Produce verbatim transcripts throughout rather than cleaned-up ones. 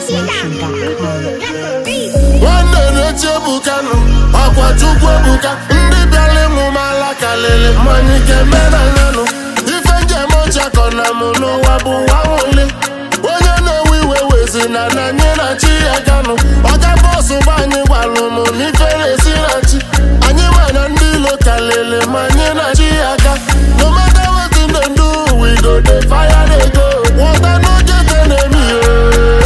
nation dot com. Nwanne na-eche Ebukanu, ọkwa Chukwu Ebuka, ndị bịara ịmụ m ala kalele mmanya ike mena nyanụ. Ife njem ọcha kọ na mụ n'ụwa bụ ụwa nwụli. Onye na-ewe iwe wezi na na nye na chi ya ganụ. Ọga bọsụ bụ anyị gwalụ mụ n'ife na-esi na chi. Anyị mana ndị ilo kalele ma nye na chi ya ga. No matter wetin dem do, we go dey fire dey go. Water no get enemy o.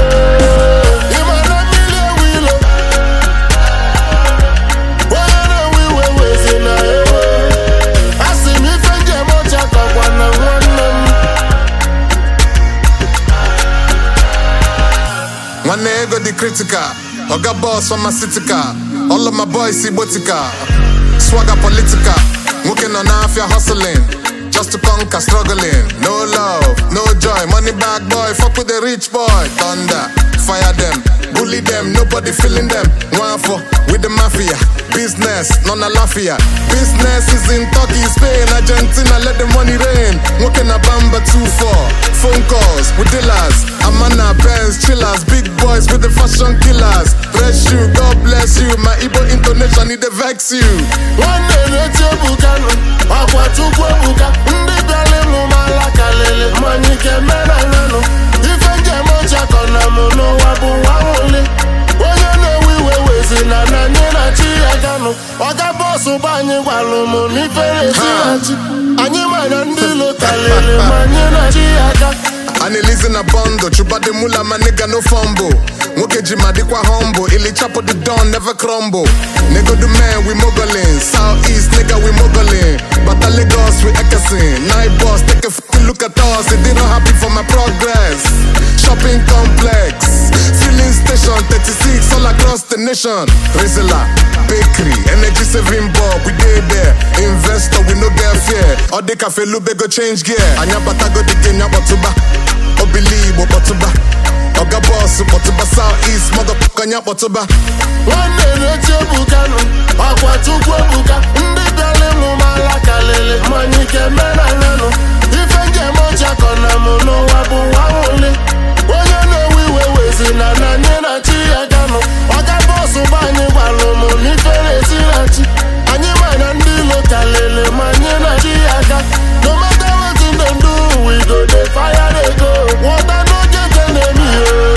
One ego the critical, Oga boss pharmaceutical. All of my boys see botica, swagger political. Working on afia hustling, just to conquer struggling. No love, no joy, money bag boy, fuck with the rich boy. Thunder, fire them, bully them, nobody feeling them. One for with the mafia, business, none a lafia. Business is in Turkey, Spain, Argentina, let the money rain. Working a bamba two four, phone calls with dealers. Amana, Benz, chillers, big boys with the fashion killers. Bless you, God bless you, my Igbo intonation need to vex you. One day na-eche Ebukanu, ọkwa Chukwu Ebuka, ndị bịara ịmụ m ala kalele mmanya ike mena nyanụ. Ife njem ọcha kọ na mụ n'ụwa bụ ụwa nwụli. Onye na-ewe iwe wezi na na nye na chi ya ganụ. Ọga bọsụ bụ anyị gwalụ mụ n'ife na-esi na chi. Anyị mana ndị ilo kalele ma nye na chi ya ga. Annalise in a bundle, chuba the mula, my nigga no fumble. Woke jima dikwa humble, ili chapo the dawn never crumble. Nigga the man, we moguling. Southeast nigga, we moguling. But the Lagos, we echoing. Night boss, take a fucking look at us. They didn't happy for my progress. Shopping complex, filling station thirty-six all across the nation. Rizla, bakery, energy saving bulb, we did there. Investor, we no get fear. All the cafe lube go change gear. Anya bata go the game, nyabatuba. Obilibo botuba, Oga boss botuba Southeast motherfucker nya botuba. Nwanne na-eche Ebukanu, ọkwa Chukwu Ebuka, ndị bịara ịmụ m ala kalele mmanya ike mena nyanụ. Ife njem ọcha kọ na mụ n'ụwa bụ ụwa nwụli. Onye na-ewe iwe wezi na na nye na chi ya ganụ. Ọga bọsụ bụ anyị gwalụ mụ n'ife na-esi na chi. Anyị mana ndị ilo kalele ma nye na chi ya ga. No matter wetin dem do, we go dey fire dey go. Water no get enemy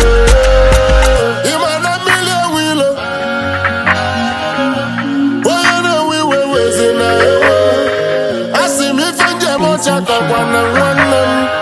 o. Ịma na mmiri ewe ilo. Onye na-ewe iwe wezi na ewe. Asị m ife njem ọcha kọkwa na nwanne m.